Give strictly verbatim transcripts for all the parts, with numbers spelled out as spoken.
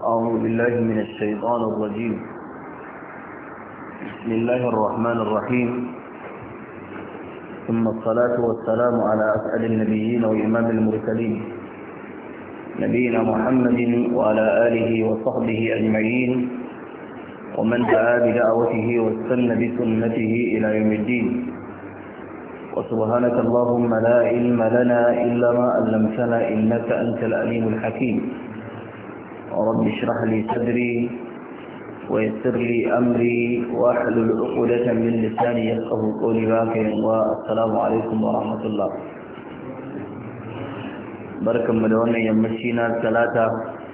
أعوذ بالله من الشيطان الرجيم. بسم الله الرحمن الرحيم. ثم الصلاة والسلام على أسعد النبيين وإمام المرسلين نبينا محمد وعلى آله وصحبه أجمعين ومن دعا بدعوته واستنى بسنته إلى يوم الدين. وسبحانك اللهم لا علم لنا إلا ما علمتنا إنك أنت العليم الحكيم. رب اشرح لي صدري ويسر لي أمري واحلل عقدة من لساني يفقهوا قولي باكر. والسلام عليكم ورحمة الله. بركة مدونة يمشينا ثلاثة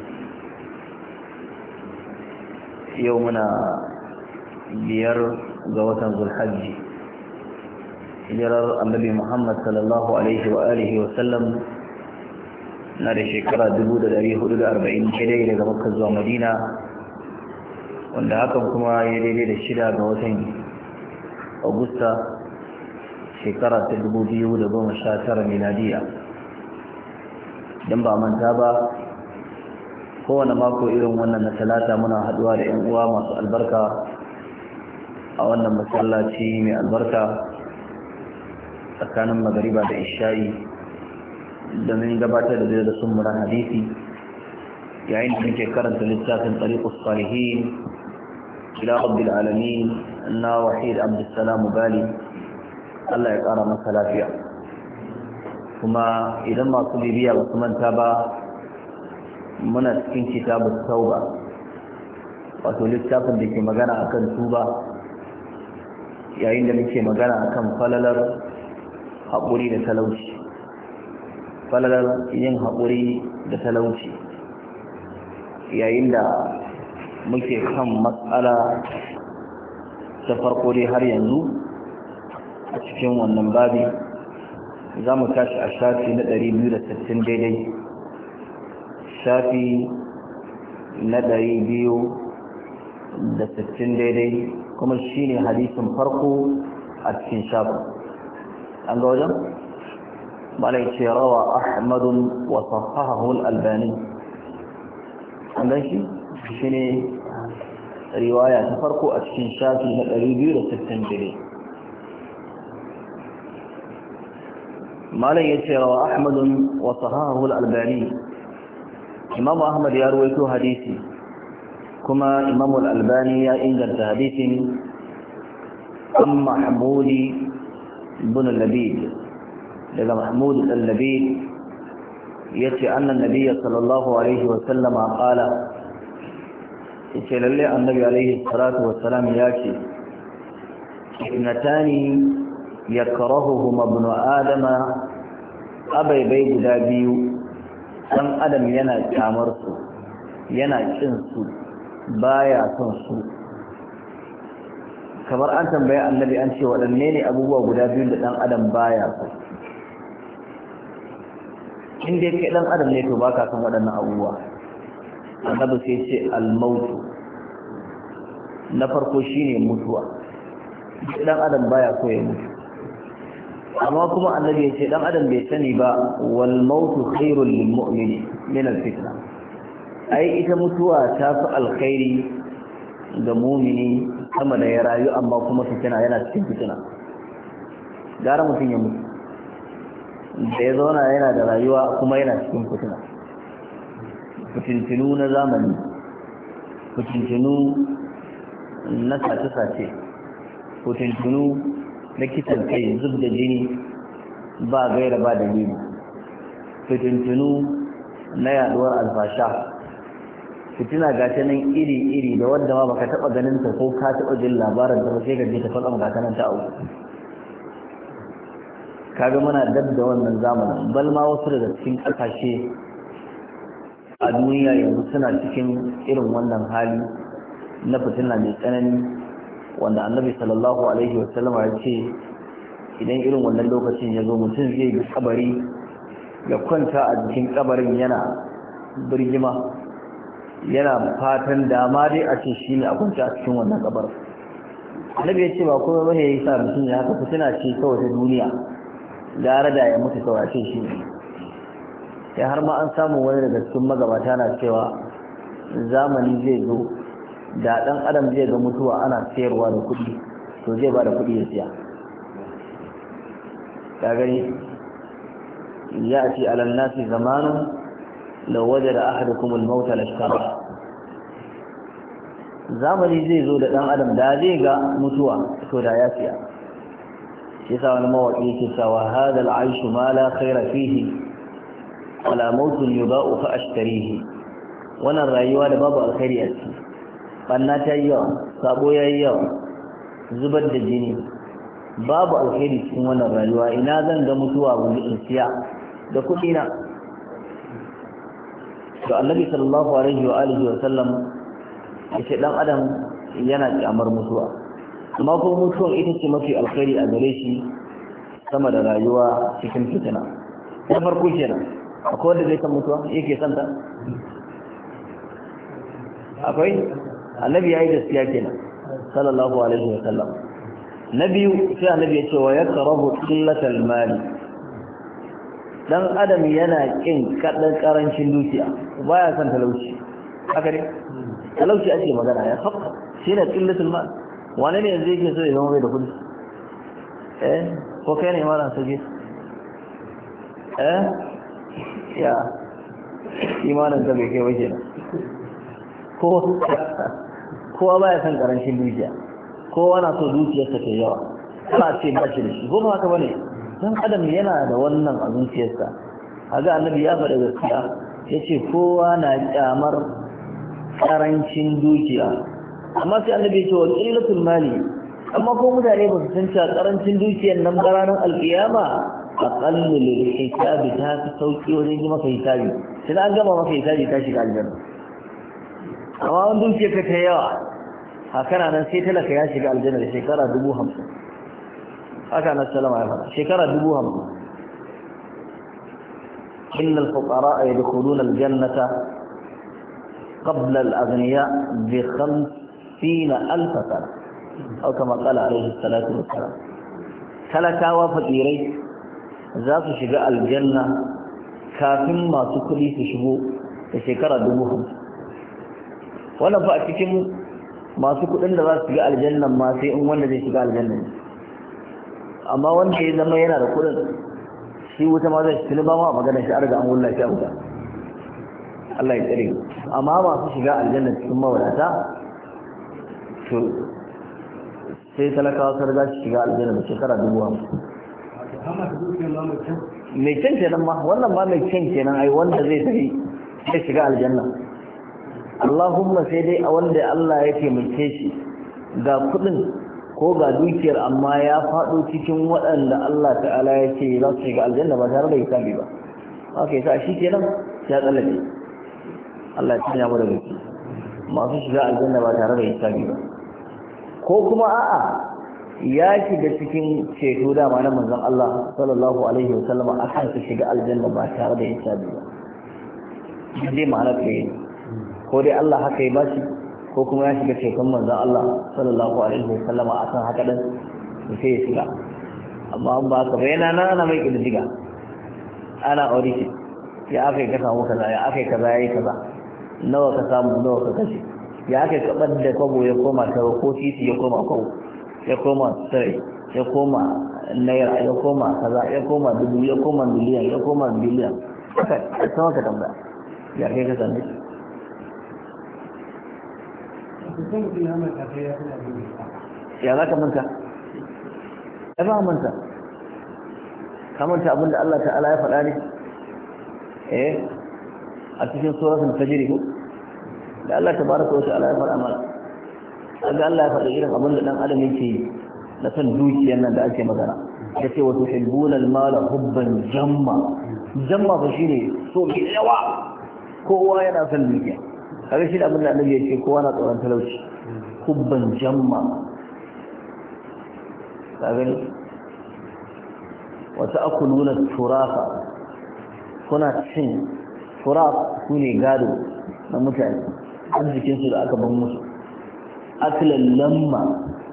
يومنا بير قوة ذو الحج hijirar annabi Muhammad sallallahu alaihi wa alihi wa sallam na da shekara dubu da dari hudu da arba'in daidai daga Makka zuwa Madina, wanda hakan kuma ya daidai da shida ga watan Agusta shekara ta dubu biyu da goma sha tara miladiya. Idan ba manta ba, kowane mako irin wannan na talata muna haduwa da 'yan uwa masu albarka a wannan masallaci mai albarka tsakanin magariba da isha'i domin gabatar da zai da sun mura hadisi, yayin da muke karanta littafin tariqus salihin ila rabbil alamin na wahid abdussalam bali, Allah ya kara masa lafiya. Kuma idan masu bibiya ba su manta ba, muna cikin kitabut tauba, wato littafin da ke magana akan tuba, yayin da muke magana akan falalar haƙuri da talauci falalar yin haƙuri da talauci, yayin da muke kan matsala ta farko dai har yanzu a cikin wannan babi. za mu tashi a shafi na ɗari biyu da sittin daidai, shafi na ɗari biyu da sittin daidai, kuma shine hadisin farko a cikin shafin. an ga wajen malai ce rawa ahmadun wa sahahahu al-albani. an gan shi shine riwaya ta farko a cikin shafi na ɗari biyu da sittin daidai. malai ya ce rawa ahmadun wa sahahahu al-albani. imamu ahmad ya ruwaito hadisi kuma imamu al-albani ya inganta hadisin an mahmudi بن اللبيد لذا محمود اللبيد يتي أن النبي صلى الله عليه وسلم قال يتي للي النبي عليه الصلاة والسلام ياتي اثنتان يكرههما ابن آدم أبي بيد دابيو أن أدم ينا كامرسو ينا كنسو بايا كنسو. kamar an tambaye annabi an ce waɗanne ne abubuwa guda biyu da ɗan adam baya so. in dai kai ɗan adam ne to baka san waɗannan abubuwa. annabi sai ce al-mautu, na farko shine mutuwa. ɗan adam baya so ya mutu, amma kuma annabi ya ce ɗan adam bai sani ba wal mautu khairul lil mu'mini min al-fitna. ai ita mutuwa ta fi alkhairi ga mu'mini sama da ya rayu amma kuma fitina, yana cikin fitina. gara mutum ya mutu da ya zauna yana da rayuwa kuma yana cikin fitina. fitintinu na zamani, fitintinu na sace-sace, fitintinu na kitan kai, zub da jini ba gaira ba dalili, fitintinu na yaduwar alfasha, fitina ga ta nan iri-iri da wadda ma baka taba ganin ta ko ka taba jin labarin ta ba sai ka je ta faɗa maka nan ta auku. kaga muna dab da wannan zamanin, bal ma wasu daga cikin ƙasashe a duniya yanzu suna cikin irin wannan hali na fitina mai tsanani, wanda annabi sallallahu alaihi wa sallam ya ce idan irin wannan lokacin ya zo mutum zai bi kabari ya kwanta a jikin kabarin yana birgima, yana fatan dama dai a ce shi ne a kwanci a cikin wannan kabar. annabi ya ce ba kuma bane ya yi sa mutum ya haka fitina ce kawai ta duniya, gara da ya mutu kawai a ce shi ne. sai har ma an samu wani daga cikin magabata na cewa zamani zai zo da dan adam zai ga mutuwa ana sayarwa da kuɗi to zai ba da kuɗi ya siya ka gani ya ce alal nasi zamanun law wajada ahadukum al-maut lashtara zamani zai zo da dan adam da zai ga mutuwa to da ya siya shi yasa wani mawaki yake cewa hadal aishu ma la khaira fihi wala mautun yuba'u fa ashtarihi wannan rayuwa da babu alkhairi a ciki banna ta yi yawa sabo yayi yawa zubar da jini babu alkhairi cikin wannan rayuwa ina zan ga mutuwa wani in siya da kuɗi na to annabi sallallahu alaihi wa alihi wa sallam yace dan adam yana kyamar mutuwa amma ko mutuwan ita ce mafi alkhairi a gare shi sama da rayuwa cikin fitina na farko kenan akwai wanda zai san mutuwa yake son ta akwai annabi yayi gaskiya kenan sallallahu alaihi wa sallam na biyu sai annabi ya ce wa yakrahu qillatal mali dan adam yana kin kadan karancin dukiya baya son talauci haka ne talauci ake magana ya haka shine qillatul mal wani ne yanzu yake so ya zama mai da kudi eh ko kai ne mara sage eh ya imanin da bai kai ba kenan ko kowa baya son karancin dukiya kowa na so dukiyarsa ta yawa ana ce ba shi da shi ko ba haka bane dan adam yana da wannan a zuciyarsa kaga annabi ya faɗa gaskiya yace kowa na kyamar karancin dukiya amma sai annabi ya ce wa qillatul mali amma ko mutane ba su san cewa karancin dukiyar nan ranar alkiyama aqallu lil hisabi ta fi sauki wajen yi maka hisabi sai an gama maka hisabi ta shiga aljanna amma wani dukiyar ka ta yawa haka nan sai talaka ya shiga aljanna da shekara dubu hamsin haka nan salama ya fara shekara dubu hamsin innal fuqara yadkhuluna aljannata qabla al-aghniya bi khamsina alf sana aw kama qala alayhi salatu wassalam talakawa fakirai za su shiga aljanna kafin masu kudi su shigo da shekara dubu hamsin wannan fa a cikin masu kudin da za su shiga aljannan ma sai in wanda zai shiga aljannan amma wanda ya zama yana da kudin shi wuta ma zai shi ba ma magana shi arga an wulla shi a wuta Allah ya tsare amma masu shiga aljannan cikin mawadata to sai talakawa sun riga su shiga aljanna da shekara dubu hamsin mai kyan kenan ma wannan ma mai kyan kenan ai wanda zai tafi sai shiga aljanna Allahumma sai dai a wanda Allah ya taimake shi ga kudin ko ga dukiyar amma ya faɗo cikin waɗanda Allah ta'ala ya ce za su shiga aljanna ba tare da hisabi ba haka yasa shi kenan ya tsallake Allah ya tsaya mu da gaske masu shiga aljanna ba tare da hisabi ba ko kuma a'a ya shiga cikin ceto dama na manzon Allah sallallahu alaihi wa sallam akan su shiga aljanna ba tare da hisabi ba dai ma'ana kai ko dai Allah haka ya bashi ko kuma ya shiga ceton manzon Allah sallallahu alaihi wasallam a kan haka dan sai ya shiga amma an ba ka bayana na ana mai kiddiga ana aure ya akai ka samu kaza ya akai kaza yayi kaza nawa ka samu nawa ka kashe ya akai ka da kwabo ya koma taro ko titi ya koma kwabo ya koma sai ya koma naira ya koma kaza ya koma dubu ya koma miliyan ya koma biliyan haka sai ka tambaya ya kai ka sani ya za ka manta ya ba manta ka manta abinda Allah ta'ala ya faɗa ne eh a cikin suratul fajr ko da Allah tabaraka wa ta'ala ya faɗa mana kaga Allah ya faɗa irin abinda dan adam yake na san dukiyar nan da ake magana yace wa tuhibbuna al-mala hubban jamma jamma ba shine so mai yawa kowa yana son dukiya kaga shi da abin da annabi ya ce kowa na tsoron talauci hubban jamma kaga ne wata akuluna turafa kuna cin turaf su ne gado na mutane arzikinsu da aka ban musu akilan lamma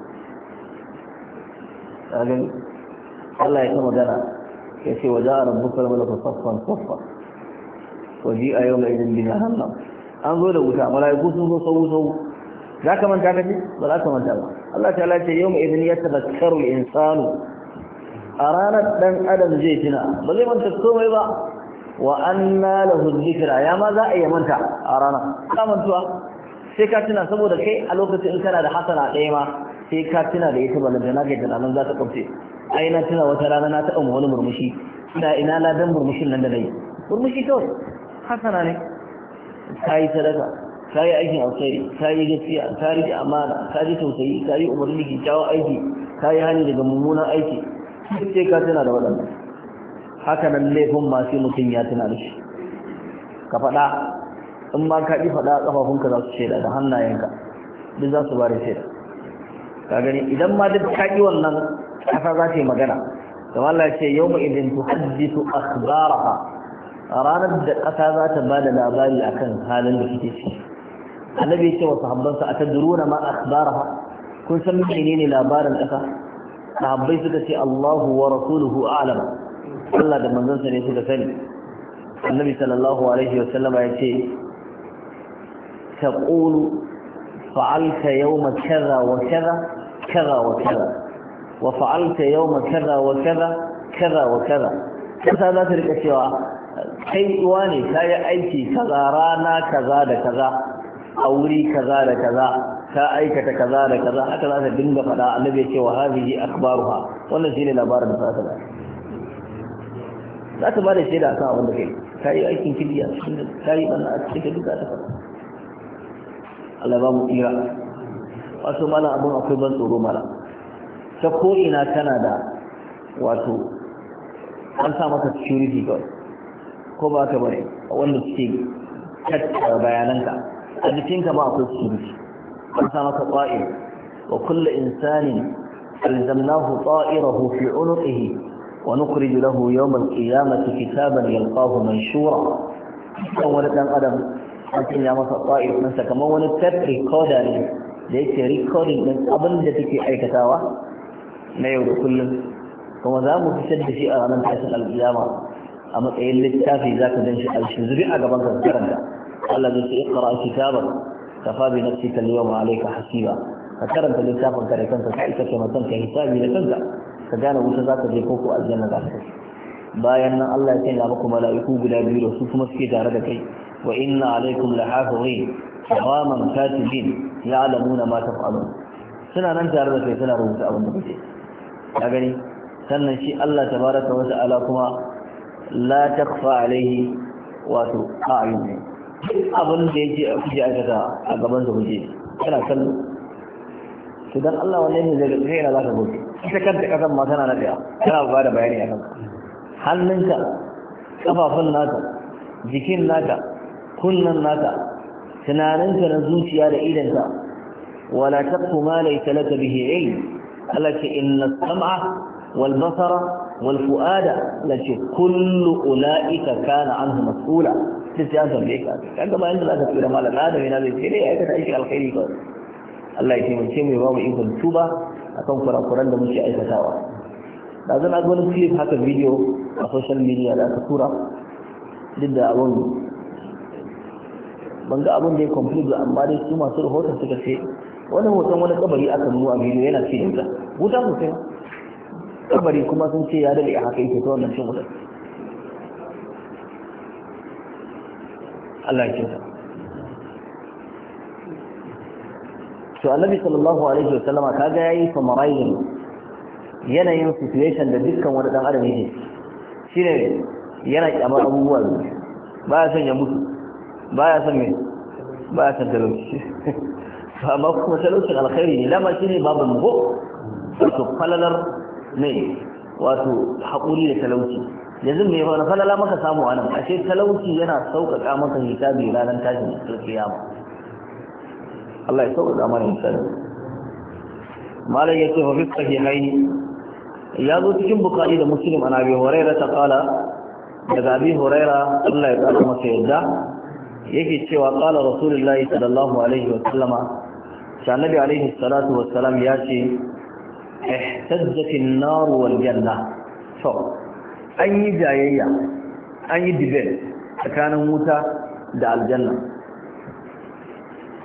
kaga ne Allah ya kama gana ya ce waje a rabbukar malaka saffan saffa waje a yau mai idin bin hannun an zo da wuta mala'iku sun zo sau sau za ka manta kace ba za ka manta ba Allah ta'ala ce yawma idin yatadhakkaru al-insanu a ranar dan adam zai tuna ba zai manta komai ba wa anna lahu dhikra ya ma za a yi manta a ranar ka mantuwa sai ka tuna saboda kai a lokacin in kana da hasana ɗaya ma sai ka tuna da ita balanta na kai tunanin za ta kwamce ai na tuna wata rana na taɓa wani murmushi ina ina ladan murmushin nan da nayi murmushi kawai hasana ne ka yi sadaka ka yi aikin alkhairi ka yi gaskiya ka rike amana ka ji tausayi ka yi umarni kyakkyawan aiki ka yi hani daga mummunan aiki duk sai ka tuna da waɗannan haka nan laifin masu mutum ya tuna da shi ka faɗa in ma ka ƙi faɗa ƙafafunka za su shaida da hannayenka duk za su ba da shaida ka gani idan ma duk ka ƙi wannan ƙasa za ta yi magana kamar Allah ya ce yau ma idin tuhaddisu akhbaraha a ranar da ƙasa za ta ba da labari akan halin da suke ciki annabi ya ce wa sahabbansa atadruna ma akhbaraha kun san menene labarin ƙasa sahabbai suka ce Allahu wa rasuluhu a'lam Allah da manzansa ne suka sani annabi sallallahu alaihi wa sallama ya ce taqulu fa'alta yawma kaza wa kaza kaza wa kaza wa fa'alta yawma kaza wa kaza kaza wa kaza kasa za ta rika cewa kai uwa ne kayi aiki kaza rana kaza da kaza a wuri kaza da kaza ka aikata kaza da kaza haka za ta dinga faɗa annabi ya ce wa hadhihi akhbaruha wannan shine labarin da za ta bayar za ta bada shaida akan abin da kai kai aikin kidiya kai banna a cikin duka ta faɗa Allah ba mu tsira wato malam abun akwai ban tsoro malam ta ko ina tana da wato an sa maka security guard ko ba ka bane wanda suke tattara bayananka a jikinka ba akwai security an sa maka qa'id wa kullu insanin alzamnahu ta'irahu fi unuqihi wa nukhrij lahu yawm al-qiyamati kitaban yalqahu manshura kan wani dan adam an sanya masa qa'id nan kamar wani tape recorder ne da yake recording din abin da take aikatawa na yau da kullum kuma za mu fitar da shi a ranar tashin al-qiyama a matsayin littafi za ka ganshi alshizuri a gaban ka karanta Allah zai ce iqra kitaban kafa bi nafsika al-yawma alayka hasiba ka karanta littafin ka da kanka ka ita kai mutum ka hisabi da kanka ka gane wuta za ka je ko ko aljanna za ka tafi bayan nan Allah ya sanya muku mala'iku guda biyu da su kuma suke tare da kai wa inna alaykum lahafizin kiraman katibin ya'lamuna ma taf'alun suna nan tare da kai suna rubuta abin da kuke ka gani sannan shi Allah tabaraka wa ta'ala kuma la takfa alaihi wato a'yun ne abin da yake a kuje aikata a gaban da kuje kana kallo to dan Allah wannan ne zai ga sai za ka gobe ita kanta kasan ma tana nadiya tana ba da bayani akan hannunka kafafun naka jikin naka kunnan naka tunaninka na zuciya da idanka wala taqfu ma laysa laka bihi ilm allati inna as-sam'a wal basara والفؤاد التي كل أولئك كان عنه مسؤولا تسياسا بيك كما عند الله تفير مالا نادم من هذا الشيء يأكد أيش الخير يقول الله يتيمن شيء يباوم إيكم توبة أكون فرا قرآن دمشي أي فتاوى لازم أقول كليب هذا الفيديو على السوشيال ميديا لا تكورا ضد أبون بنجا أبون دي كومبليت amma dai su masu rahoton suka ce wani hoton wani kabari aka nuna a bidiyo yana cikin ta wuta sosai kabari kuma sun ce ya dade a haka yake ta wannan cin wutar Allah ya kinta to annabi sallallahu alaihi wa sallama kaga yayi summarizing yanayin situation da dukkan wani dan adam yake shine yana kyamar abubuwa ba ya son ya mutu ba ya son me ba ya son talauci amma kuma talaucin alkhairi ne lama shine babu mugo to falalar ne wato haƙuri da talauci yanzu me wani falala maka samu a nan ashe talauci yana sauƙaƙa maka hisabi ranar tashin kiyama Allah ya sauƙaƙa mana hisabi malai yace wa fi sahihaini ya zo cikin bukhari da muslim an abi hurairah ta qala daga abi hurairah Allah ya tsara masa yadda yake cewa qala rasulullahi sallallahu alaihi wa sallama annabi alaihi salatu wa salam ya ce احتجت النار والجنة so an yi jayayya an yi debate tsakanin wuta da aljanna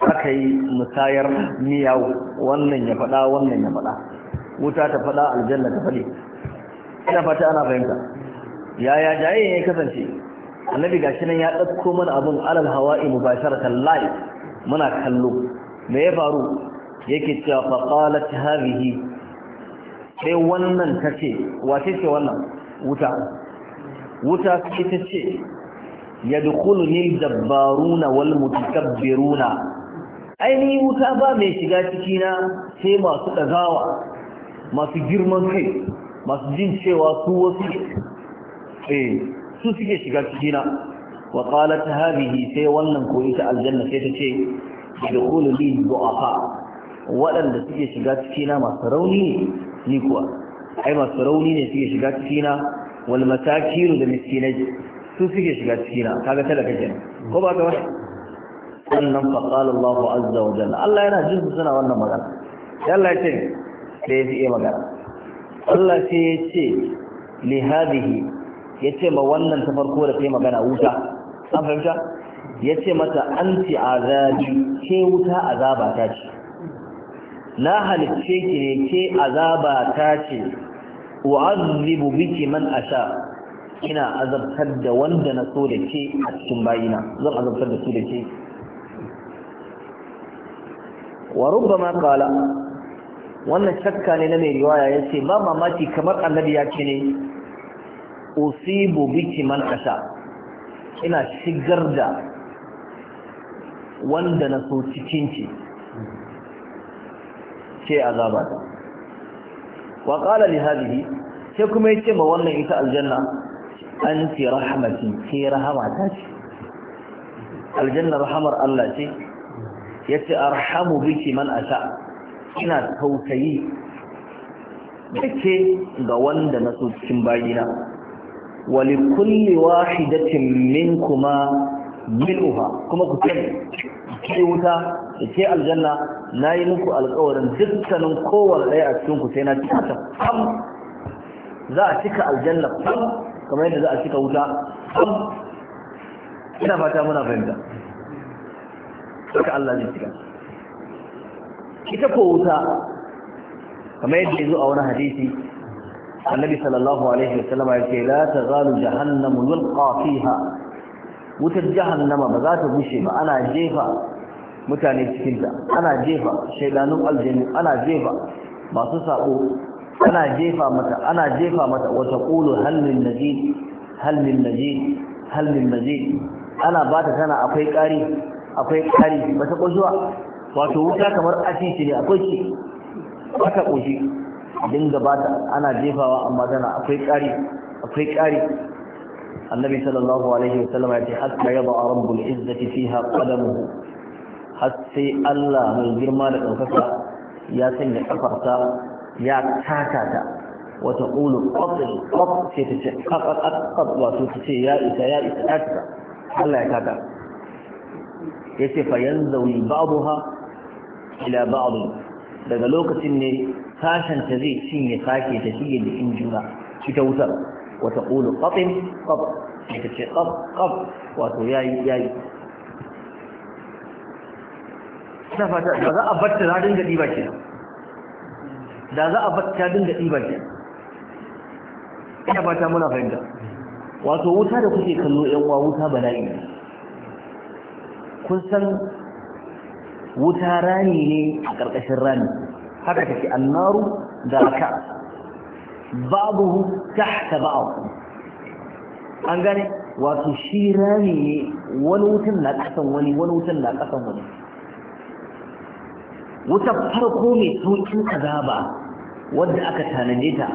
aka yi musayar miyau, wannan ya faɗa wannan ya faɗa, wuta ta faɗa aljanna ta faɗi. Ina fata ana fahimta. Yaya jaye ya kasance annabi gashi nan ya ɗauko mana abin alal hawa'i mubasharatan live muna kallo. Me ya faru? Yake cewa fa qalat hadhihi, sai wannan tace wace ce wannan? Wuta. Wuta ce tace yadkhuluni al-jabbaruna wal mutakabbiruna, aini wuta ba mai shiga ciki na sai masu dagawa, masu girman kai, masu jin cewa su wasu eh su suke shiga ciki na. Wa qalat hadhihi, sai wannan ko ita aljanna sai tace yadkhulu li du'afa, waɗanda suke shiga ciki na masu rauni ne, ni kuwa ai masu rauni ne suke shiga ciki na, wal masakiru da miskinai su suke shiga ciki na. Kaga talaka kenan ko ba ka wani. Sannan fa qala Allahu azza wa jalla, Allah yana jin suna wannan magana. sai Allah ya ce sai ya fiye magana. Allah sai ya ce li hadhihi, ya ce ma wannan ta farko da ta yi magana wuta, an fahimta, ya ce mata anti azabi, ke wuta azaba ta ce, na halicce ki ne ke azaba ta ce, u'azzibu biki man asha, ina azabtar da wanda na so da ke a cikin bayina, zan azabtar da su da ke. Wa rubbama qala, wannan shakka ne na mai riwaya, yace ba mamaki kamar annabi ya ce ne usibu biki man asha, ina shigar da wanda na so cikin ki ce azabata. Wa qala li hadhihi, sai kuma yace ma wannan ita aljanna anti rahmati, ke rahamata ce, aljanna rahamar Allah ce, yace arhamu biki man asha, ina tausayi dake ga wanda na so cikin bayina. Wa li kulli wahidatin minkuma mil'uha, kuma ku ce ke wuta da ke aljanna nayi muku alƙawarin dukkanin kowanne ɗaya a cikin ku sai na cika ta fam, za a cika aljanna fam kamar yadda za a cika wuta fam. Ina fata muna fahimta, haka Allah zai cika ita ko wuta, kamar yadda ya zo a wani hadisi annabi sallallahu alaihi wasallam ya ce la tazalu jahannamu yulqa fiha, wutar jahannama ba za ta bushe ba, ana jefa mutane cikin ta, ana jefa shaydanun aljannu, ana jefa masu sabo, ana jefa mata ana jefa mata wa taqulu hal min najid hal min najid hal min najid, ana ba ta tana akwai ƙari akwai ƙari ba ta ƙoshuwa. Wato wuta kamar asisi ne, akwai shi ba ta ƙoshi, dinga ba ta ana jefawa amma tana akwai ƙari akwai ƙari. Annabi sallallahu alaihi wasallam ya ce hatta yaba rabbul izzati fiha qadamuhu, har sai Allah mai girma da ɗaukaka ya sanya kafarta ya taka ta, wata ƙulu ƙwaɗin ƙwaɗ sai ta ce ƙaƙaƙaƙaƙ, wato ta ce ya isa ya isa ta cika, Allah ya taka. Ya ce fa yan zaune babu ha ila ba'adu, daga lokacin ne sashenta zai cinye sake ta shige jikin juna ita wutar. Wata ƙulu ƙwaɗin ƙwaɗ sai ta ce ƙwaɗ ƙwaɗ, wato yayi yayi. Ina fata da za a batta za dinga ɗiba ke, da za a batta dinga ɗiba ke. Ina fata muna fahimta. Wato wuta da kuke kallo yan uwa, wuta bala'i ne. Kun san wuta rani ne a ƙarƙashin rani, haka take annaru da raka babu tahta ba'd, an gane. Wato shi rani ne, wani wutan na ƙasan wani wani wutan na ƙasan wani. Wutar farko mai sauƙin azaba wadda aka tanade ta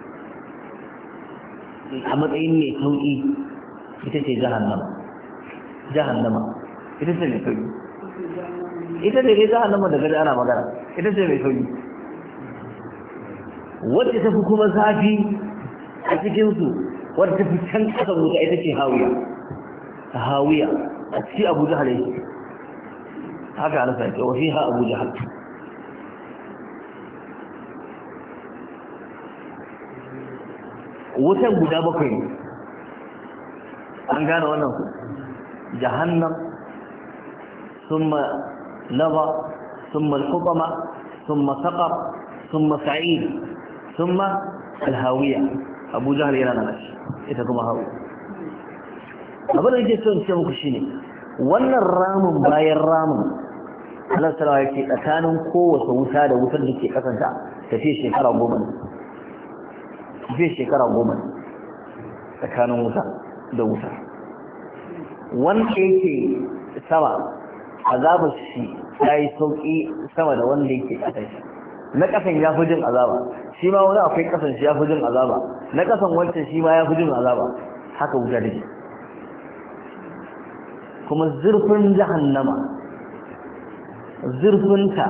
a matsayin mai sauƙi ita ce jahannama. Jahannama ita ce mai sauƙi, ita ce mai jahannama da gari ana magana, ita ce mai sauƙi. Wadda ta fi kuma zafi a cikinsu, wadda ta fi can ƙasa wuta ita ce hawiya. Hawiya a ciki Abu Jahal yake, haka ana sa ce wa fiha Abu Jahal. Wutan guda bakwai ne, an gane wannan ku. Jahannam, summa lava thumma al-hutama thumma saqar thumma sa'id thumma al-hawiya Abu Jahl yana nan ita kuma hawo abin da yake son ce muku shine wannan ramin bayan ramin Allah sallallahu alaihi wasallam tsakanin kowace wuta da wutar da ke kasanta tafi shekara goma ne tafi shekara goma ne tsakanin wuta da wuta wanda yake sama azabar shi ya yi sauƙi sama da wanda yake ƙasar shi na ƙasan ya fi jin azaba shi ma wani akwai ƙasan shi ya fi jin azaba na ƙasan wancan shi ma ya fi jin azaba haka wuta da shi kuma zurfin jahannama zurfinta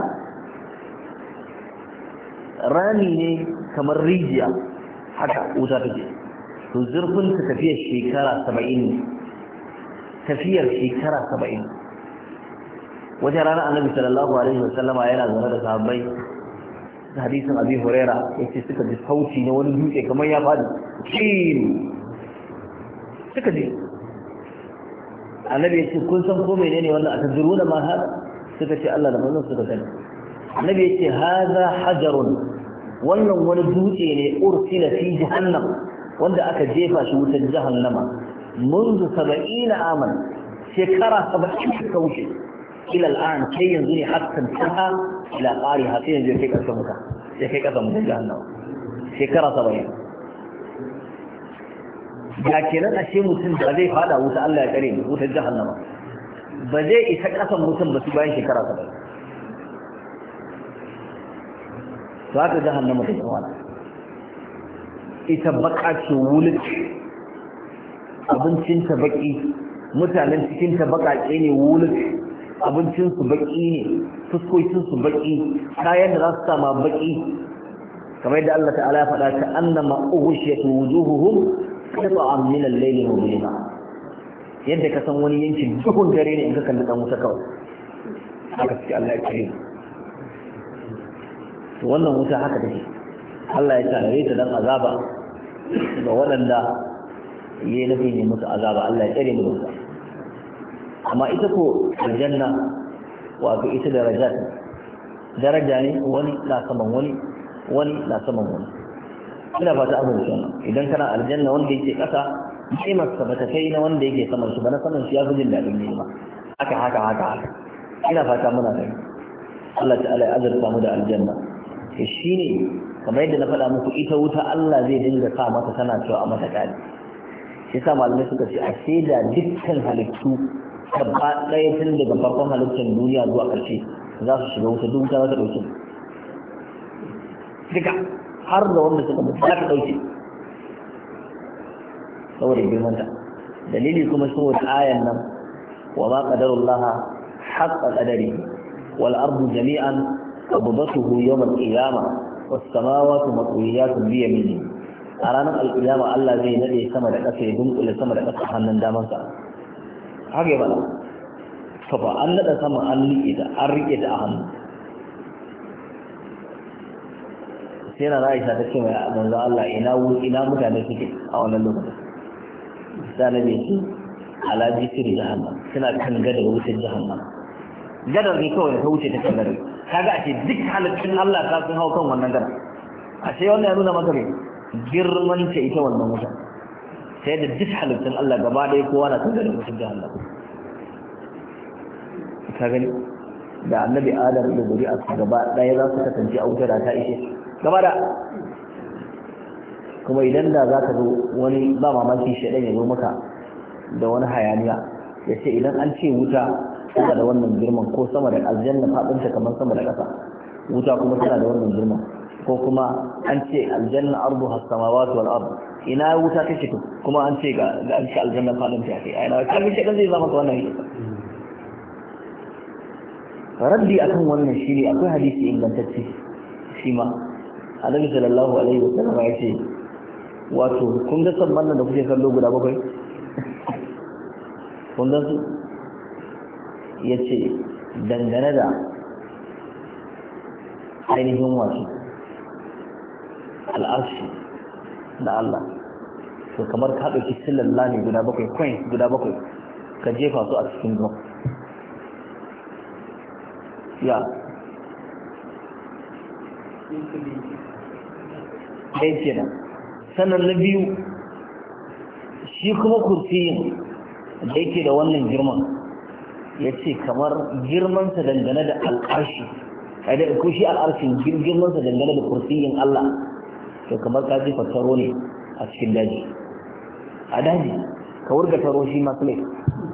rami ne kamar rijiya haka wuta ta ce to zurfinta tafiyar shekara saba'in ne tafiyar shekara saba'in wata rana annabi sallallahu alaihi wasallama yana zaune da sahabbai da hadisin abi huraira yace suka ji sauti na wani dutse kamar ya fadi kin suka ji annabi yace kun san ko menene wannan atadruna ma hada suka ce Allah da manzon suka sani annabi yace hadha hajarun wannan wani dutse ne ursila fi jahannam wanda aka jefa shi wutar jahannama منذ سبعين عاما شكرا سبعين كوشي إلى الآن كي ينزلي حتى انتهى إلى قارها كي ينزلي كيك أسمك كيك أسمك جهنم شكرا سبعين لكن أنا شيء مسلم بذي هذا وسأل الله كريم وسأل جهنم بذي إسك أسم مسلم بسبعين شكرا سبعين فهذا جهنم تجمعنا إتبقى شولك abincinta baki mutanen cikinta bakake ne wuluk abincinsu baki ne fuskokinsu baki kayan da za su sama baki kamar yadda Allah ta'ala ya faɗa ta annama ughshiyat wujuhuhum qita'an min al-layli mudlima yadda ka san wani yankin duhun dare ne in ka kalli dan wuta kawai haka sai Allah ya kare to wannan wuta haka take Allah ya tare ta dan azaba ga waɗanda yi nabi ne musu azaba Allah ya tsare mu da amma ita ko aljanna wato ita daraja daraja ne wani na saman wani wani na saman wani ina fata abin shi idan kana aljanna wanda yake kasa kimar sa bata kai na wanda yake saman shi ba na saman shi ya fi jin dadin ne ma haka haka haka haka ina fata muna kai Allah ta'ala ya azurta mu da aljanna to shine kamar yadda na faɗa muku ita wuta Allah zai dinga sa mata tana cewa a mata kali shi sa malamai suka ce a da dukkan halittu gaba ɗaya tun daga farkon halittar duniya zuwa ƙarshe za su shiga wuta duk wuta za ta ɗauke duka har da wanda suka mutu za ta ɗauke saboda girmanta dalili kuma saboda ayan nan wa ma qadarullaha haqqa qadari wal ardu jami'an qabdatuhu yawm al-qiyamah was samawati matwiyatun bi yaminihi a ranar alƙiyama Allah zai nade sama da ƙasa ya dunkule sama da ƙasa hannun damansa haka yi bala kafa an nada sama an riƙe ta an riƙe ta a hannu sai na Aisha ta ce mai manzo Allah ina ina mutane suke a wannan lokacin sai na ce su alaji sirri jahannam suna kan gadar wutar jahannam gadar ne kawai ta wuce ta kan gadar kaga a ce duk halittun Allah ta sun hau kan wannan gadar a ce wannan ya nuna maka ne girman ta ita wannan wuta sai da duk halittun Allah gaba ɗaya kowa na tun da mutum jahannam ka gani da annabi Adam da zuri'a gaba ɗaya za su kasance a wuta da ta ishe gaba da kuma idan da za ka zo wani ba mamaki shaɗan ya zo maka da wani hayaniya ya ce idan an ce wuta tana da wannan girman ko sama da aljanna faɗinta kamar sama da ƙasa wuta kuma tana da wannan girman ko kuma an ce aljanna ardu has-samawati wal ard ina wuta take to kuma an ce ga ga an ce aljanna fadin ta kai ina kan shi dan zai zama ka wannan raddi akan wannan shine akwai hadisi ingantacce shi ma Annabi sallallahu alaihi wasallam ya ce wato kun ga sabban nan da kuke kallo guda bakwai kun ga su yace dangane da ainihin wasu al'arshi da Allah to kamar ka ɗauki silalla ne guda bakwai coins guda bakwai ka jefa su a cikin ruwa ya ɗaya kenan. Sannan na biyu shi kuma kursiyin da yake da wannan girman ya ce kamar girmansa dangane da al'arshi a da ko shi al'arshin girmansa dangane da kursiyin Allah to kamar ka jefa taro ne a cikin daji a daji ka wurga taro shi masu ne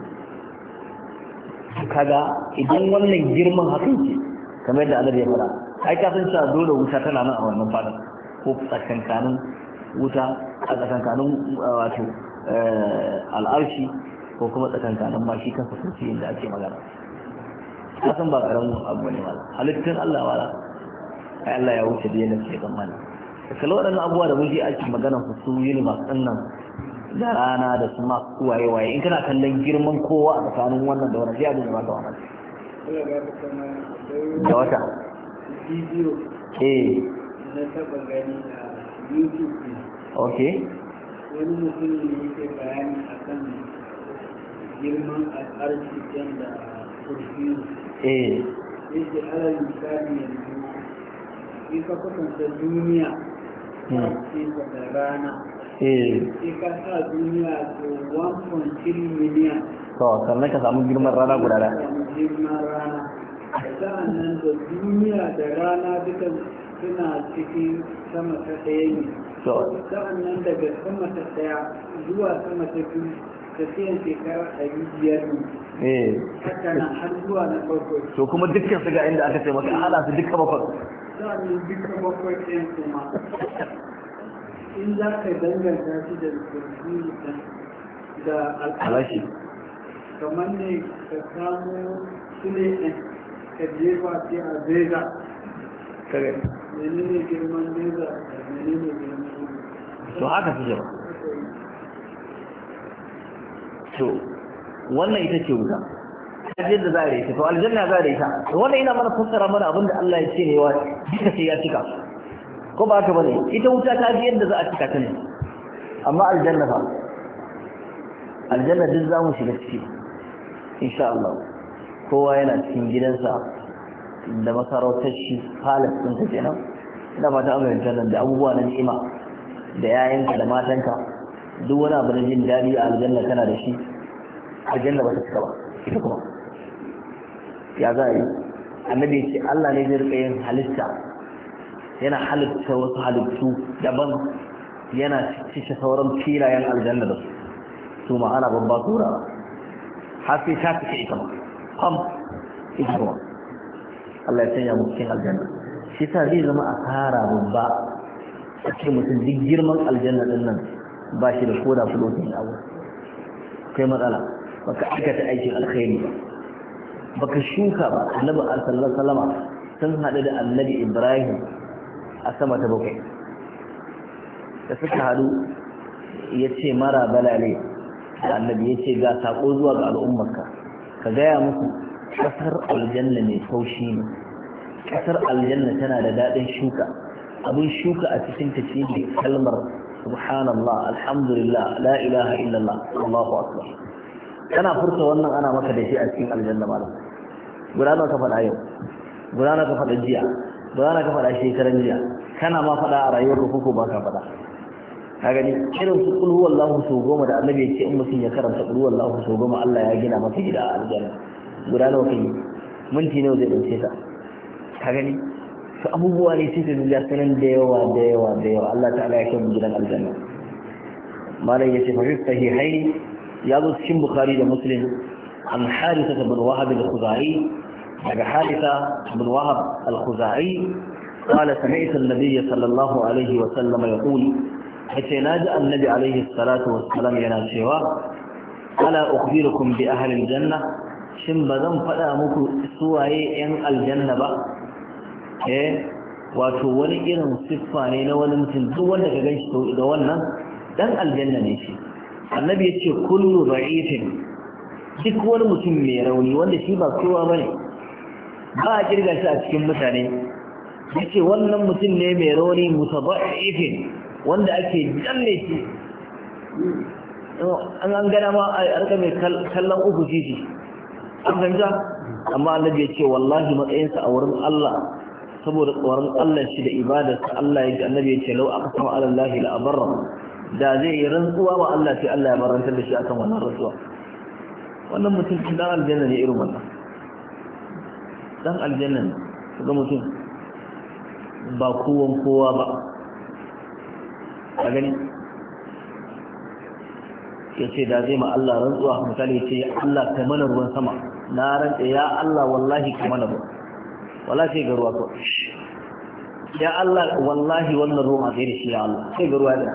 kaga idan wannan girman hakan ce kamar yadda Allah ya fara ai ka san cewa dole wuta tana nan a wannan fadar ko tsakankanin wuta a tsakankanin wato al'arshi ko kuma tsakankanin ma shi kansa kursi inda ake magana ka san ba karamin abu ne mala halittun Allah wala ai Allah ya wuce da yadda ke tsammani da kala waɗannan abubuwa da muke ake magana su universe ɗin nan da rana da su masu waye waye in kana kallon girman kowa a tsakanin wannan da wannan sai abin da ba ka wannan da wata bidiyo eh na taba gani a YouTube ne. okay Wani mutum ne yake bayani akan girman al'arshi da kurfiyu. eh Yake alal misali yanzu in ka kwatanta duniya ce da rana. eh Sai ka sa duniya to one point three million. to sannan ka samu girman rana guda da Samu girman rana. Sa'an nan da duniya da rana duka suna cikin sama ta ɗaya ne. to Sa'an nan daga sama ta ɗaya zuwa sama ta biyu tafiyan shekara ɗari biyar ne. eh Haka nan har zuwa na bakwai. to kuma dukkan su ga inda aka ce maka a hada su duka bakwai Sa'an nan duka bakwai ɗin kuma. In za ka danganta shi da kurfi da alashi kamar ne ka samu sule ɗin ka jefa shi a zeza. kare Menene girman zeza da menene girman to haka su ba to wannan ita ce wuta kaje da za a yi to aljanna za a yi ta to wannan ina mana fassara mana abinda Allah ya ce ne wa duka sai ya cika ko ba haka bane ita wuta ta ji yadda za a cika ta ne amma aljanna fa aljanna duk za mu shiga ciki insha Allah kowa yana cikin gidansa da masarautar shi halas din ta kenan ina fata an fahimta nan da abubuwa na ni'ima da yayanka da matanka duk wani abu na jin daɗi a aljanna kana da shi aljanna ba ta cika ba ita kuma ya za a yi annabi ya ce Allah ne zai rika yin halitta yana halitta wasu halittu daban yana cike sauran filayen aljanna da su su ma ana babba tura har sai ta cike ita ma ham ita kuma Allah ya sanya mu cikin aljanna shi ta zai zama asara babba a cikin mutum duk girman aljanna din nan ba shi da koda fulotin abu kai matsala baka aikata aikin alkhairi ba baka shuka ba annabi sallallahu alaihi wasallam sun hadu da annabi Ibrahim a sama ta bakwai da suka hadu yace mara balale da annabi yace ga sako zuwa ga al'ummarka ka gaya muku kasar aljanna ne taushi ne kasar aljanna tana da dadin shuka abin shuka a cikin ta shi ne kalmar subhanallah alhamdulillah la ilaha illallah allahu akbar kana furta wannan ana maka da shi a cikin aljanna malam guda nawa ka faɗa yau guda nawa ka faɗa jiya guda nawa ka faɗa shekaran jiya kana ma faɗa a rayuwar ko ko ba ka faɗa ka gani irin su kul huwallahu sau goma da annabi ya ce in mutum ya karanta kul huwallahu sau goma Allah ya gina masa gida a aljanna guda nawa kai minti nawa zai dauke ka ka gani su abubuwa ne sai da sanan da yawa da yawa da yawa Allah ta'ala ya kai mu gidan aljanna malai yace fa fi sahihaini ya zo cikin bukhari da muslim an harisa bin wahab al-khuzai daga harisa bin wahab al-khuzai qala sami'tu an-nabiy sallallahu alaihi wa sallam yaqul yace naji annabi alaihi salatu wassalam yana cewa ala ukhbirukum bi ahli al-janna shin bazan fada muku suwaye yan aljanna ba eh wato wani irin siffa ne na wani mutum duk wanda ka ganshi da wannan dan aljanna ne shi annabi ya ce kullu da'ifin duk wani mutum mai rauni wanda shi ba kowa bane ba a kirga shi a cikin mutane ya ce wannan mutum ne mai rauni mutada'ifin wanda ake danne shi an an gana ma a rika mai kallon uku titi an fahimta amma annabi ya ce wallahi matsayinsa a wurin Allah saboda tsoron Allah shi da ibadarsa Allah ya ji annabi ya ce lau aka sama alallahi la abarra da zai yi rantsuwa wa Allah sai Allah ya barantar da shi akan wannan rantsuwa wannan mutum dan aljanna ne irin wannan dan aljanna ne ga mutum ba kowan kowa ba a gani ya ce da zai ma Allah rantsuwa misali ya ce ya Allah ka mana ruwan sama na rantsa ya Allah wallahi ka mana ruwa wallahi sai ga ruwa ko ya Allah wallahi wannan ruwan a gaire shi ya Allah sai ga ruwa da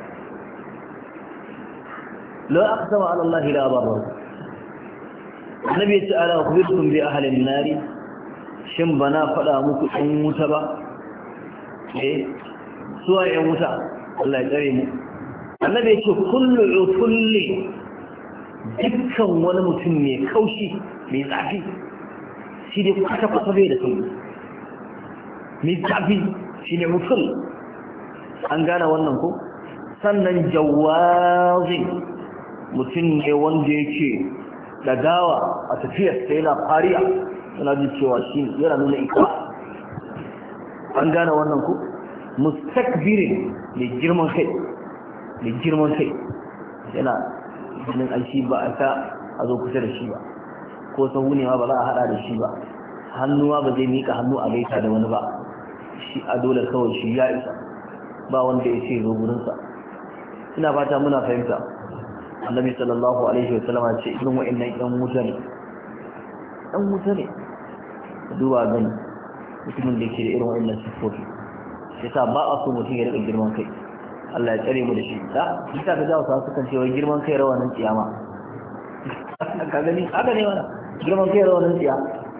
la aqsama ala Allah la abarra annabi ya ce ala akhbirukum bi ahli an-nar shin bana fada muku in wuta ba eh suwa yan wuta Allah ya tsare mu annabi yake kullu utulli dukkan wani mutum mai kaushi mai zafi shi dai kwata kwata bai da sauki mai zafi shi ne mutum an gane wannan ko sannan jawazi mutum ne wanda yake dagawa a tafiyar sai yana fariya yana jin cewa shi yana nuna ika an gane wannan ko mustakbirin mai girman kai mai girman kai yana ganin aishi ba a ta a zo kusa da shi ba ko sahu ne ma ba za a hada da shi ba hannuwa ba zai mika hannu a gaita da wani ba shi a dole kawai shi ya isa ba wanda ya ce zo gurinsa ina fata muna fahimta annabi sallallahu alaihi wa sallama ce irin wa'annan yan wuta ne yan wuta ne duba gani mutumin da yake da irin wa'annan siffofi sai sa ba a so mutum ya rika girman kai Allah ya tsare mu da shi da bisa ga jawo sa sukan ce wai girman kai rawanin tsiyama ka gani haka ne wannan girman kai rawanin tsiya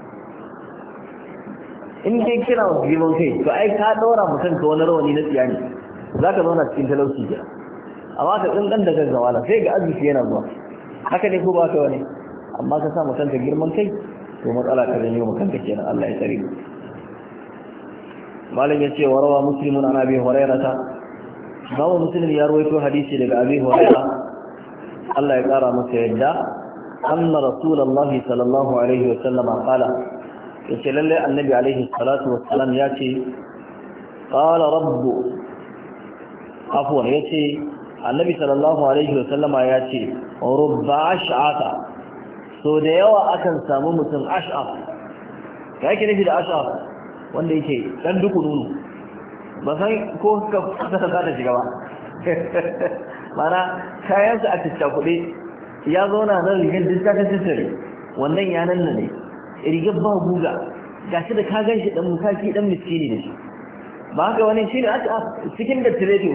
in dai kira wa girman kai to ai ka daura mutum ka wani rawani na tsiya ne zaka zauna cikin talauci gida amma ka tsindan da gaggawa la sai ga arziki yana zuwa haka ne ko ba ka wani amma ka sa mutum ka girman kai to matsala ka zanyo mutum ka kenan Allah ya tsare mu malam yace wa rawa muslimun an abi hurairata bawo muslim ya rawaito hadisi daga abi hurairah Allah ya kara masa yadda anna rasulullahi sallallahu alaihi wa sallama qala yace lalle annabi alaihi salatu wassalam yace qala rabbu afwan yace annabi sallallahu alaihi wa sallama yace rubba ash'ata so da yawa akan samu mutum ash'af kai ke nufi da ash'af wanda yake dan duku nunu ba san ko ka fata za ta shiga ba mana kayansa a tattakuɗe ya zauna nan rigar diska ta tattare wannan yanan nan ne rigar ba guga ga shi da ka gan shi ɗan mutaki ɗan miskini da shi ba haka wani shi ne a cikin da tireto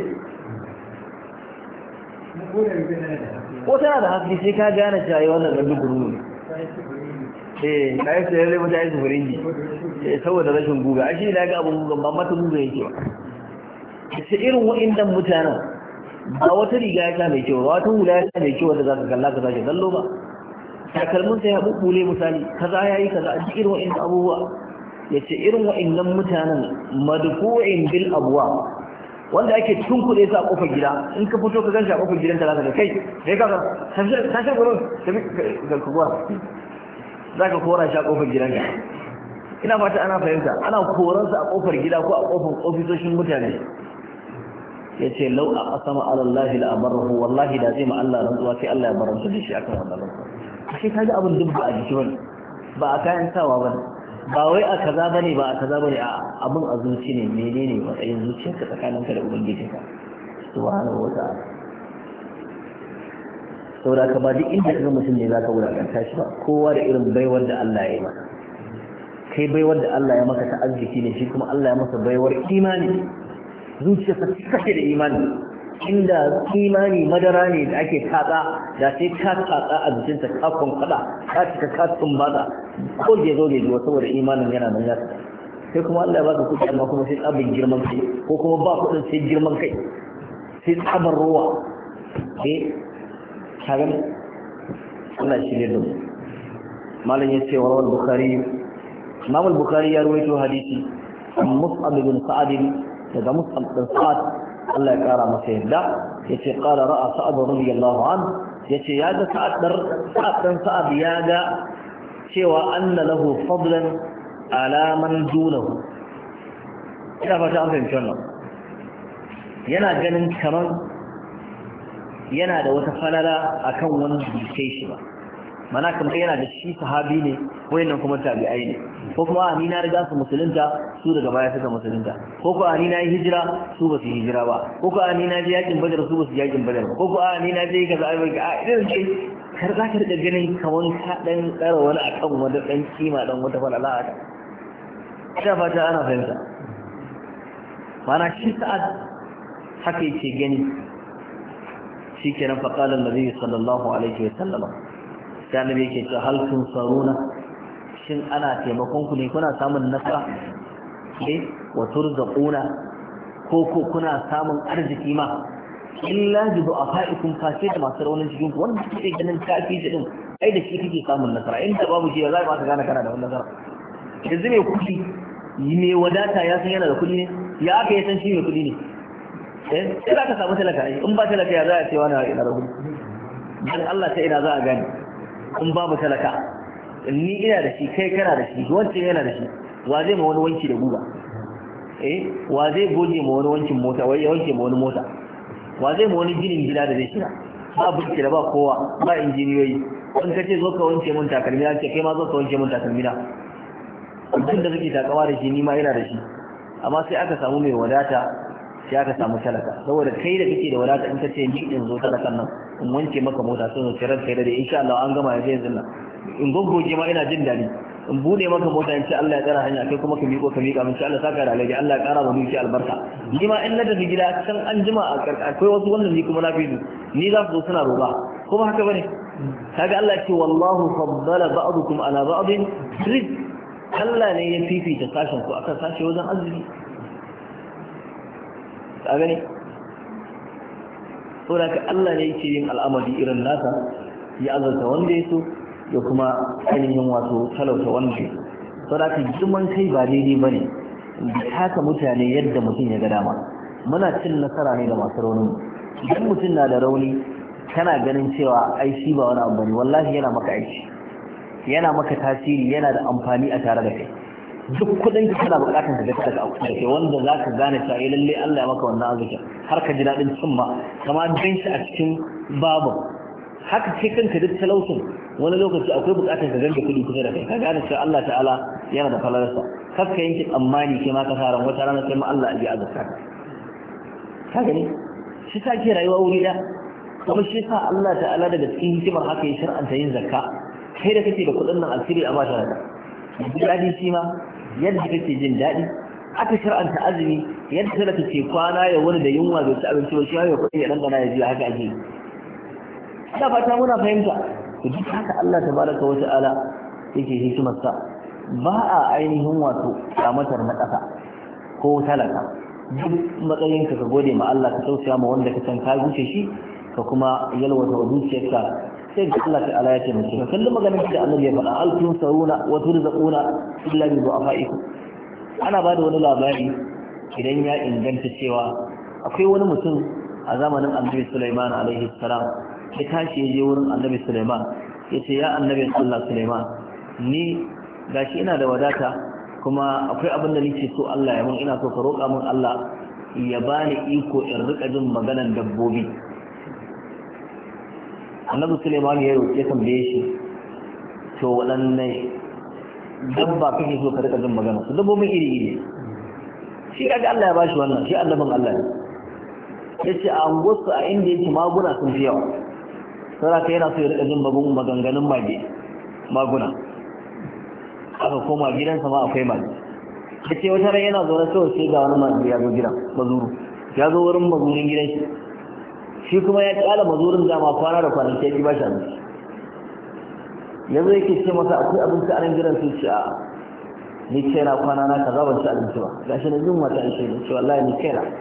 ko tana da haske sai ka gane cewa wannan ɗan duku nunu eh na yi sayar da mutane su furingi saboda rashin guga a shi na ga abin gugan ba mata guga yake ba sai irin wa'indan mutanen ba wata riga ya sa mai kyau ba wata hula ya sa mai kyau wanda za ka kalla ka sake kallo ba takalmin sai ya bubbule misali kaza ya yi kaza a ji irin wa'indan abubuwa ya ce irin wa'indan mutanen madfu'in bil abuwa wanda ake tunkuɗe su a ƙofar gida in ka fito ka gan shi a ƙofar gidan ta za ka ga kai kai ka tashi gurin ka kuwa za ka kora shi a ƙofar gidanka ina fata ana fahimta ana koransa a ƙofar gida ko a ƙofar ofisoshin mutane ya ce lau a ƙasama alallahi la'abarrahu wallahi da zai ma Allah rantsuwa sai Allah ya baranta da shi akan wannan rantsuwa a shi kaji abin duk ba a jiki bane ba a kayan sawa bane ba wai a kaza bane ba a kaza bane a abin a zuci ne menene matsayin zuciyarka tsakaninka da ubangijinka subhanahu wa ta'ala saboda ka ba duk inda kaga mutum ne zaka wulakanta shi ba kowa da irin baiwar da Allah ya yi masa kai baiwar da Allah ya maka ta arziki ne shi kuma Allah ya masa baiwar imani zuciyarsa take da imani inda imani madara ne da ake tatsa da sai ka tatsa a jikinta kafin kada ka cika katsun bada ko je zo geji saboda imanin yana nan ya sai kuma Allah ya baka kuɗi amma kuma sai tsabin girman kai ko kuma ba kuɗin sai girman kai sai tsabar ruwa eh kagan Allah shi ne da mu malam ya ce warwar bukhari imam al-bukhari ya rawaito hadisi an mus'ab bin sa'ad daga mus'ab bin sa'ad Allah ya kara masa yadda yace qala ra'a sa'ad radiyallahu an yace ya ga sa'ad dar sa'ad dan sa'ad ya ga cewa anna lahu fadlan ala man dunahu ina fata an fahimci wannan yana ganin kamar yana da wata falala akan wanda bai kai shi ba mana kamar yana da shi sahabi ne wayannan kuma tabi'ai ne ko kuma ni na riga su musulunta su daga baya suka musulunta ko ko ni na yi hijira su ba su hijira ba ko ko ni na je yakin badar su ba su yakin badar ba ko ko ni na je kaza ai ga idan ce kar za ka riga ganin kamar ka dan tsara wani akan wani dan kima dan wata falala haka ina fata ana fahimta mana shi sa'ad haka yake gani shikenan fa qala annabi sallallahu alaihi wa sallam sai annabi yake cewa hal kun saruna shin ana taimakon ku ne kuna samun nasara eh wa turzaquna ko ko kuna samun arziki ma illa bi du'afaikum fasai da masu raunin cikin ku wanda kike ganin kafi din ai da shi kike samun nasara inda babu shi za ka gane kana da wannan nasara yanzu me kuɗi me wadata ya san yana da kuɗi ne ya aka yi san shi mai kuɗi ne eh sai za ka samu talaka in ba talaka ya za a ce wani ina da kuɗi dan Allah ta ina za a gane in babu talaka ni ina da shi kai kana da shi wancan yana da shi wa zai ma wani wanki da guga eh wa zai goge ma wani wankin mota wai ya wanke ma wani mota wa zai ma wani ginin gida da zai shiga ba burki da ba kowa ba injiniyoyi in ka ce zo ka wanke mun takalmi na ce kai ma zo ka wanke mun takalmi na abin da kake takawa da shi ni ma ina da shi amma sai aka samu mai wadata sai aka samu talaka saboda kai da kake da wadata in ka ce ni in zo talakan nan in wanke maka mota sai zo tirar kai da insha Allah an gama yanzu yanzu nan in goggoje ma ina jin dadi in bude maka mota in ce Allah ya tsara hanya kai kuma ka miƙo ka miƙa min ce Allah saka da alheri Allah ya ƙara wa miki albarka ni ma in na tafi gida can an jima a akwai wasu wannan ni kuma na fi ni za su zo suna roba kuma haka bane kaga Allah ya ce wallahu faddala ba'dukum ala ba'din rizq Allah ne ya fifita sashen ku akan sashe wajen arziki a gani saboda ka Allah ne yake yin al'amari irin nasa ya azarta wanda ya so da kuma ainihin wato talauta wanda ya so saboda ka girman kai ba daidai bane da haka mutane yadda mutum ya ga dama muna cin nasara ne da masu rauni idan mutum na da rauni kana ganin cewa ai shi ba wani abu bane wallahi yana maka aiki yana maka tasiri yana da amfani a tare da kai duk kudin ka kana bukatar ka ga daga abu da kai wanda zaka gane cewa eh lalle Allah ya maka wannan azuki har ka ji dadin cimma kamar dan shi a cikin babu haka kai kanka duk talaucin wani lokaci akwai bukatar ka ganga kudi kusa da kai ka gane cewa Allah ta'ala yana da falalarsa kar ka yanke tsammani kai ma ka fara wata rana sai ma Allah ya ji azurta ka ka gani shi ta ke rayuwa wuri da kuma shi sa Allah ta'ala daga cikin hikimar haka ya shar'anta yin zakka kai da kake da kudin nan asiri a ba ta da daɗi shi ma yadda kake jin daɗi aka shar'anta azumi yadda talaka ke kwana ya wani da yunwa bai ci abinci ba shi ma ya kuɗi ya ɗanɗana ya jiya haka ake ina fata muna fahimta to duk haka Allah tabaraka wa ta'ala yake hikimarsa ba a ainihin wato kamatar na ƙasa ko talaka duk matsayinka ka gode ma Allah ka tausaya ma wanda ka san ka guce shi ka kuma yalwata wa zuciyarka sai ga Allah ta'ala ya ce mace ka kalli maganar da Allah ya faɗa al tunsaruna wa turzaquna illa bi du'afaikum ana ba da wani labari idan ya inganta cewa akwai wani mutum a zamanin Annabi Sulaiman alaihi salam ya tashi ya je wurin Annabi Sulaiman ya ce ya Annabi Allah Sulaiman ni gashi ina da wadata kuma akwai abin da nake so Allah ya mun ina so ka roƙa mun Allah ya bani iko in rika jin maganar dabbobi Annabi Sulaiman ya roƙe tambaye shi to waɗanne dabba kake so ka rika jin magana su dabbobin iri iri shi kaga Allah ya bashi wannan shi annabin Allah ne yace a angosu a inda yake maguna sun fi yawa sai ka yana so ya rika jin babun maganganun mage maguna aka koma gidansa ma akwai mage yace wata ran yana zaune kawai sai ga wani mage ya zo gidan mazuru ya zo wurin mazurin gidan shi shi kuma ya kala mazurin dama kwana da kwanaki ya ba shi abinci yanzu yake ce masa akwai abinci a nan gidan su ce a ni ce na kwana na kaza ban ci abinci ba ga shi na yin wata an ce ce wallahi ni kai na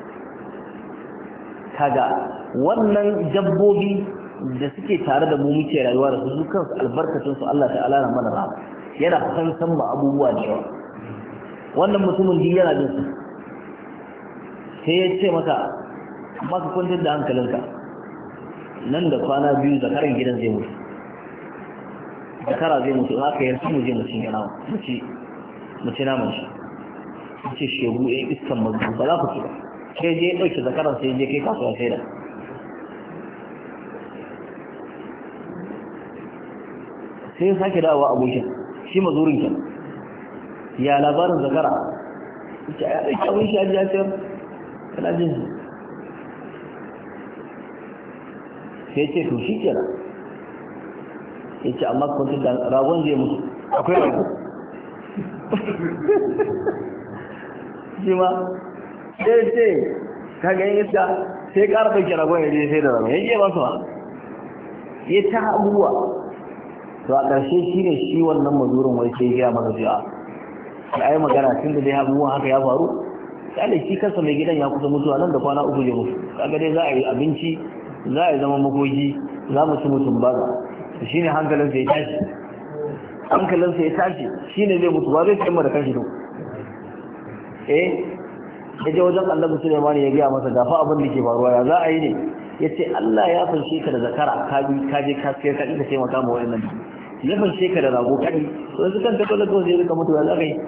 kaga wannan dabbobi da suke tare da mu muke rayuwa da su su kansu albarkacin su Allah ta'ala na mana rahama yana san san ma abubuwa da yawa wannan mutumin din yana jin su sai ya ce maka amma ka kwantar da hankalinka nan da kwana biyu zakaran gidan zai mutu zakara zai mutu aka yi su mu je mu ci nama mu ci mu ci naman shi mu ce shegu ɗaya iskan mazu ba za ku ci ba sai je ɗauke zakaran sai je kai kasuwa sai da sai sake dawowa abokin shi mazurin kyan ya labarin zakara ita ya ɗauki abin shi a jiyar kana jin su sai ce to shi kera ya ce amma kwanci da ragon zai mutu akwai rago shi ma sai ce kaga yin iska sai ƙara ɗauki ragon ya je sai da ragon ya je ba su ba ya ta abubuwa to a ƙarshe shi ne shi wannan mazurin wai sai ya masa jiya ya yi magana tun da dai abubuwan haka ya faru sai da shi kansa mai gidan ya kusa mutuwa nan da kwana uku ya mutu kaga dai za a yi abinci za a yi zama makoki za mu ci mutum ba shi ne hankalinsa ya tashi hankalinsa ya tashi shi ne zai mutu ba zai cimma da kanshi to eh ya je wajen annabi Sulaiman ya gaya masa gafa abin da ke faruwa ya za a yi ne ya ce Allah ya fanshe ka da zakara ka bi ka je ka sayar ka ina taimaka ma wa'annan ya fanshe ka da rago kaɗi to yanzu kan tabbata ko zai rika mutuwa za ka yi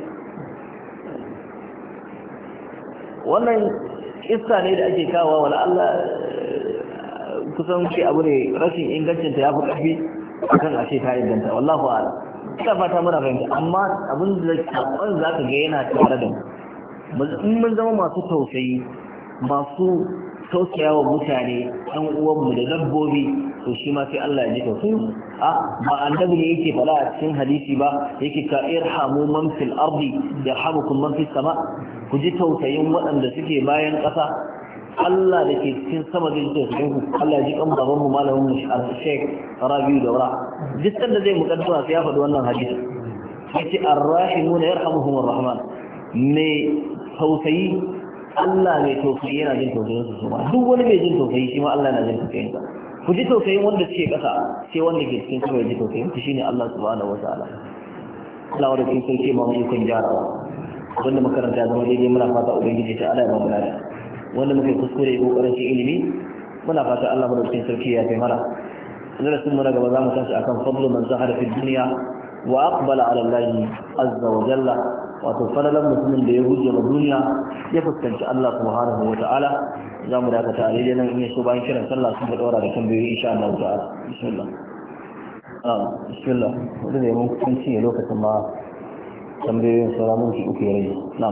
wannan kissa ne da ake kawo wala Allah kusan ce abu ne rashin ingancinta ya fi ƙarfi akan ashe ta inganta wallahu a'lam ina fata muna fahimta amma abin da sakon za ka ga yana tare da mu in mun zama masu tausayi masu tausaya wa mutane ɗan uwanmu da dabbobi to shi ma sai Allah ya ji tausayi a ba annabi ne yake fada a cikin hadisi ba yake ka irhamu man fil ardi yarhamukum man fis sama ku ji tausayin waɗanda suke bayan ƙasa Allah da ke cikin sama da jita su ku Allah ji kan babanmu malamin mu Sheikh Rabiu Daura duk sanda zai mukaddama sai ya faɗi wannan hadisi yace ar-rahimuna yarhamuhumur rahman ne tausayi Allah mai tausayi yana jin tausayin su kuma duk wani mai jin tausayi shi ma Allah yana jin tausayin sa ku ji tausayin wanda suke kasa sai wanda ke cikin sama ya ji tausayin shi shine Allah subhanahu wataala Allah wanda ke sauke ma mu kun jarawa wanda makaranta zama daidai muna fata ubangiji ta Allah ya ba mu lafiya wanda muke kuskure ko karancin ilimi muna fata Allah madaukakin sarki ya kai mana darasin mu na gaba za mu tashi akan fadlu man zahara fi dunya wa aqbala ala Allah azza wa jalla wato falalan mutumin da ya hujja ma duniya ya fuskanci Allah subhanahu wa ta'ala za mu dakata a daidai nan in so bayan kiran sallah sun da daura da tambayoyi insha Allah ta'ala bismillah ah bismillah wanda ne mun kunci lokacin ma tambayoyin sauran mun ki uku ya rage na'am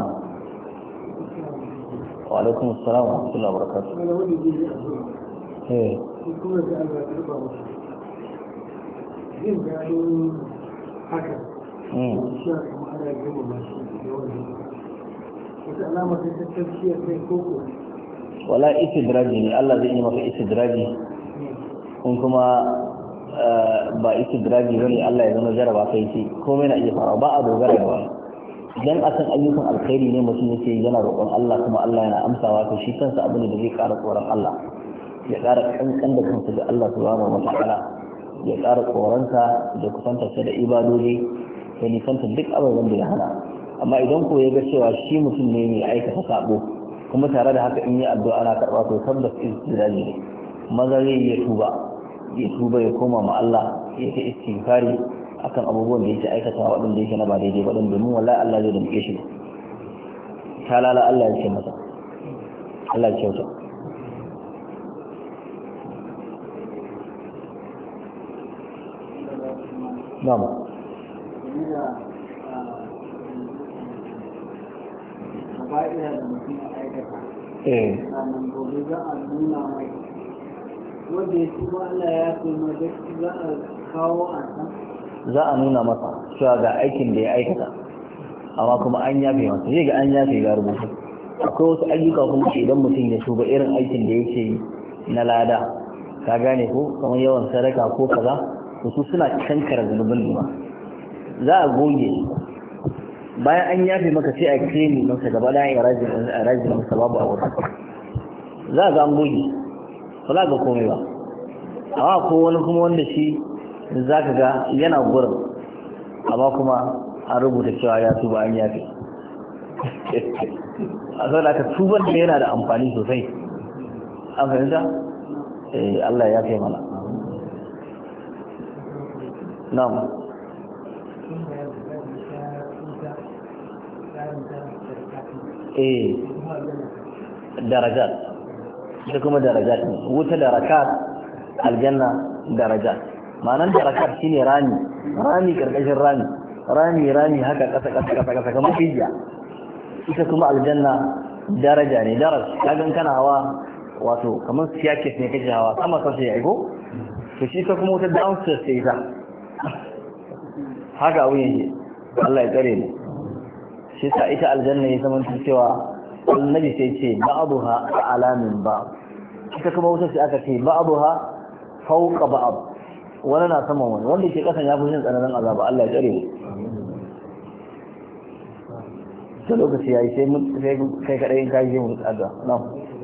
wa alaikum assalam wa rahmatullahi wa barakatuh eh kuma da Allah ya ba mu yin gano haka mm shi kuma ana gaba ba shi da wannan wata alama ta tattaciya kai koko wala istidraji ne Allah zai yi maka istidraji kun kuma ba istidraji bane Allah ya zama jaraba kai ce komai na iya fara ba a dogara da wani idan a san ayyukan alkhairi ne mutum yake yana roƙon Allah kuma Allah yana amsawa to shi kansa abin da zai ƙara tsoron Allah ya ƙara kankan da kansa da Allah subhanahu wa ta'ala ya ƙara tsoronsa da kusantarsa da ibadoji da nisantar duk abubuwan da ya hana amma idan ko ya ga cewa shi mutum ne mai aikata sabo kuma tare da haka in yi addu'a ana karɓa to tabbas istidlaji ne maza zai iya tuba ya tuba ya koma ma Allah ya ta istighfari akan abubuwan da yake aikata waɗanda yake na ba daidai ba don domin wallahi Allah zai damke shi ta lala Allah ya ce masa Allah ya kyauta na'am ba'ira da mutum ya aikata eh sannan gobe za a nuna mai wanda ya tuba Allah ya kuma da za a kawo a san za a nuna masa cewa ga aikin da ya aikata amma kuma an yafe masa zai ga an yafe ga rubutu akwai wasu ayyuka kuma idan mutum ya tuba irin aikin da yake na lada ka gane ko kamar yawan sadaka ko kaza to su suna kankara zunubin ma za a goge bayan an yafe maka sai a kremi masa gaba da ya rajin masa babu a wata za a ga an goge ba za ga komai ba amma ko wani kuma wanda shi za ka ga yana gurin amma kuma an rubuta cewa ya tuba an yafe a sau da aka tuban da yana da amfani sosai an fahimta? eh Allah ya kai mana na'am eh darajat ita kuma darajat ne wuta darakat aljanna darajat ma'anar darakat shine rami rami karkashin rami rami rami haka kasa kasa kasa kasa kamar hijiya ita kuma aljanna daraja ne daraj kagan kana hawa wato kamar siyakis ne kake hawa sama kasa ya aiko to shi ta kuma wuta downstairs ce ita haka abin yake Allah ya tsare mu shi sa ita aljanna ya zama cewa annabi sai ce ba'dha a'la min ba'd ita kuma wuta sai aka ce ba'dha fawqa ba'd wani na saman wani wanda ke kasan ya fi jin tsananin azaba Allah ya tsare mu to lokaci yayi sai mun sai kai kadai in kai mu addu'a na'am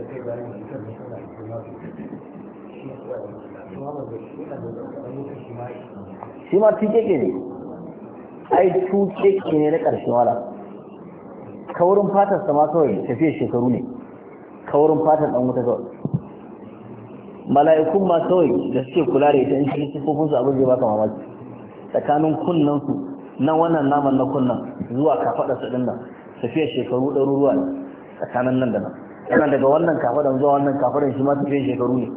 shi ma tike ne ai tuke ne na ƙarshen wala kaurin fatar sama kawai tafiye shekaru ne kaurin fatar ɗan wuta kawai mala'ikun ma kawai da suke kula da ita in shi sifofin su abin zai baka mamaki tsakanin kunnan su na wannan naman na kunnan zuwa kafaɗa su ɗin nan tafiye shekaru ɗaruruwa ne tsakanin nan da nan yana daga wannan kafaɗan zuwa wannan kafaɗan shi ma tafiye shekaru ne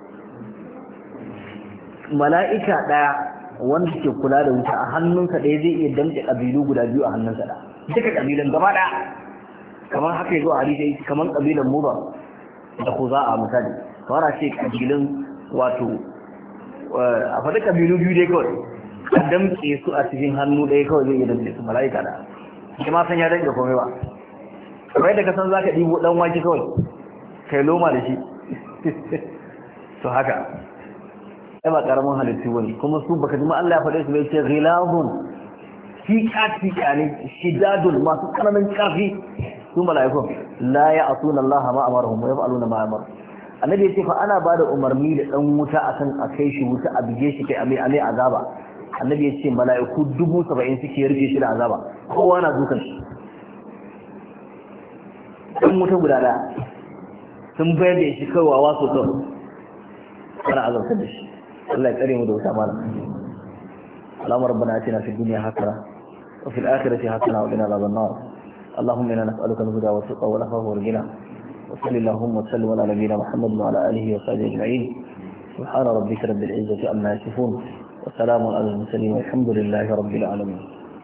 mala'ika ɗaya wanda ke kula da wuta a hannunsa ɗaya zai iya damƙe ƙabilu guda biyu a hannunsa ɗaya duka ƙabilan gaba ɗaya kamar haka ya zo a hadisi kamar ƙabilan muba da kuza'a misali fara ce ƙabilun wato a faɗi ƙabilu biyu dai kawai a damƙe su a cikin hannu ɗaya kawai zai iya damƙe su mala'ika ɗaya shi ma san ya damƙe komai ba kamar yadda ka san za ka ɗibo ɗan wake kawai kai loma da shi to haka ba karamin halittu bane kuma su baka jima Allah ya faɗe su bai ce ghilazun tika tika ne shidadul masu kananan karfi su mala'ikun la ya'tuna Allah ma amarahum wa yaf'aluna ma amar annabi ya ce fa ana bada umarni da dan wuta akan a kai shi wuta a bige shi kai amai amai azaba annabi ya ce mala'iku dubu saba'in suke rike shi da azaba kowa na dukan shi dan wuta guda daya sun bayar da shi kawai wasu kawai ana azabtar da shi الله يكرمه ده وتعالى اللهم ربنا آتنا في الدنيا حسنة وفي الآخرة حسنة وقنا عذاب النار اللهم إنا نسألك الهدى والتقى والعفو والغنى وصل اللهم وسلم على نبينا محمد وعلى آله وصحبه أجمعين سبحان ربك رب العزة عما يصفون وسلام على المرسلين والحمد لله رب العالمين